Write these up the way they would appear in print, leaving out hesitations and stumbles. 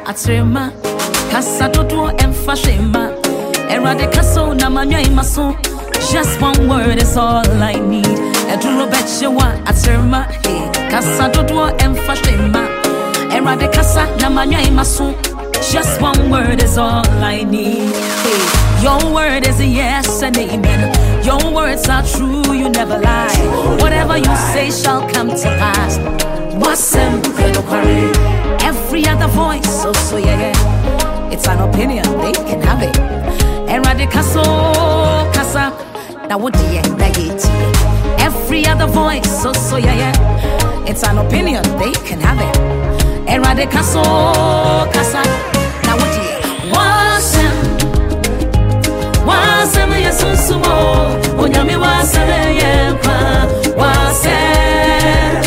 atrema kasa dodo emfa shema erade kaso na manwa imaso. Just one word is all I need. Eduro betche wa atrema kasa dodo emfa shema erade kasa na manwa imaso. Just one word is all I need. Your word is a yes and amen. Your words are true, you never lie. Whatever you say shall come to pass. Every other voice, so yeah. It's an opinion, they can have it. Eradikaso, kasa, na wodi every other voice, so yeah. It's an opinion, they can have it. Eradikaso, kasa, na wodi wasem yesusumo onyame wasem yempa wasem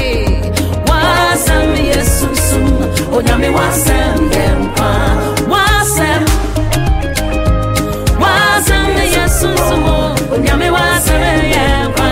yesusum onyame wasem yempa wasem yesusumo onyame wasem yempa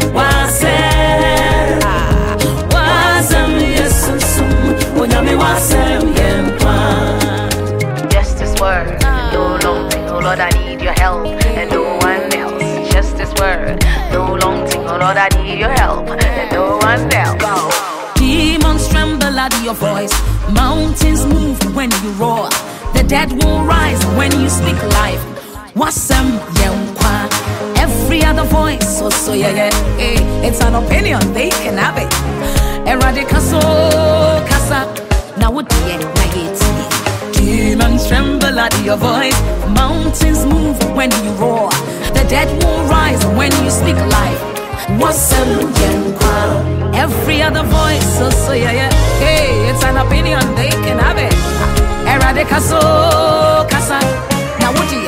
wasem yesusum onyame wasem yempa. Just this word, no long thing, oh Lord, I need your help and no one else. Just this word, no long thing, oh Lord, I need your help and no one else. Go. Demons tremble at your voice, mountains move when you roar, the dead will rise when you speak life. Wasem yenkwa, every other voice, so yeah. It's an opinion, they can have it. Eradikaso kasa, na wodi demons tremble at your voice, mountains move when you roar, the dead will rise when you speak life. Wasem yenkwa, every other voice, so yeah. It's an opinion, they can have it. Eradikaso kasa, na wodi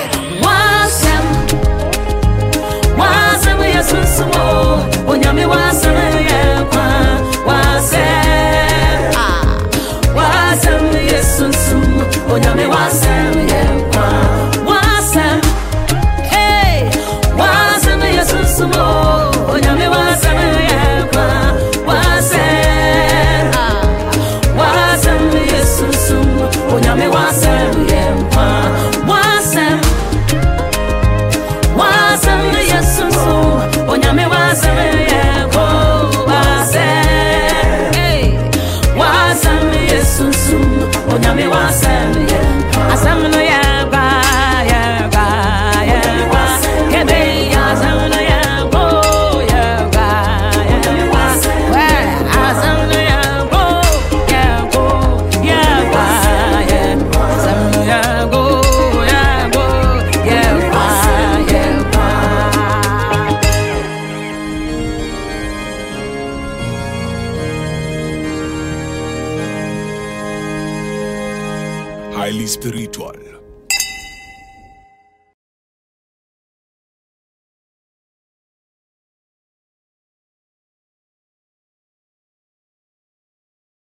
wasem yesusumo onyame wasem yenkwa wasem yesusumo onyame wasem yenkwa wasem yesusumo onyame wasem yenkwa wasem yesusumo onyame wasem yenkwa wasem yesusumo onyame wasem yenkwa wasem yesusumo onyame wasem yenkwa asam no yaba kebe asam no yaba asam no yaba asam no yaba Highly spiritual.